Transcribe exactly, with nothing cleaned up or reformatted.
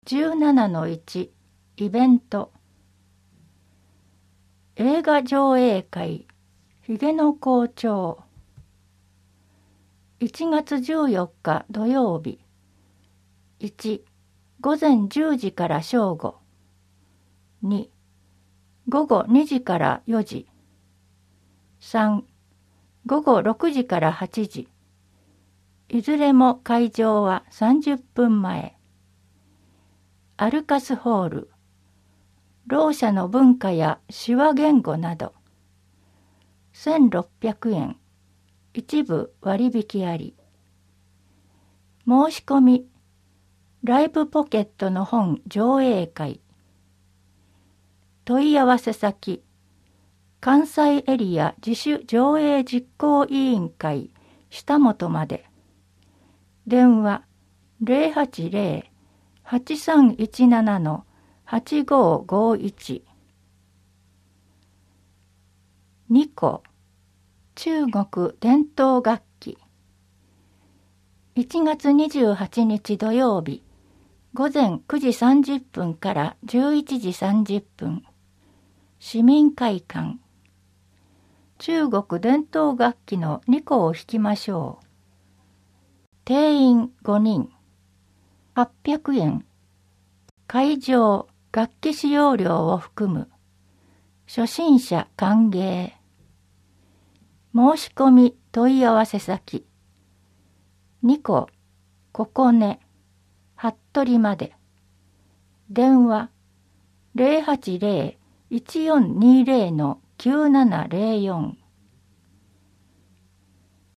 じゅうななのいち イベント映画上映会ひげの校長いちがつじゅうよっか土曜日いちごぜんじゅうじから正午にごごにじからよじさんごごろくじからはちじいずれも会場はさんじゅっぷんまえアルカスホールろう者の文化や手話言語などせんろっぴゃくえん一部割引あり申し込みライブポケットの本上映会問い合わせ先関西エリア自主上映実行委員会下本まで電話 ゼロはちゼロ はちさんいちなな はちごごいち ニコ中国伝統楽器いちがつにじゅうはちにち土曜日ごぜんくじさんじゅっぷんからじゅういちじさんじゅっぷん市民会館中国伝統楽器のニコを弾きましょう。定員ごにんはっぴゃくえん会場楽器使用料を含む初心者歓迎申し込み問い合わせ先ニコここね服部まで電話 ゼロはちゼロ いちよんにゼロ きゅうななゼロよん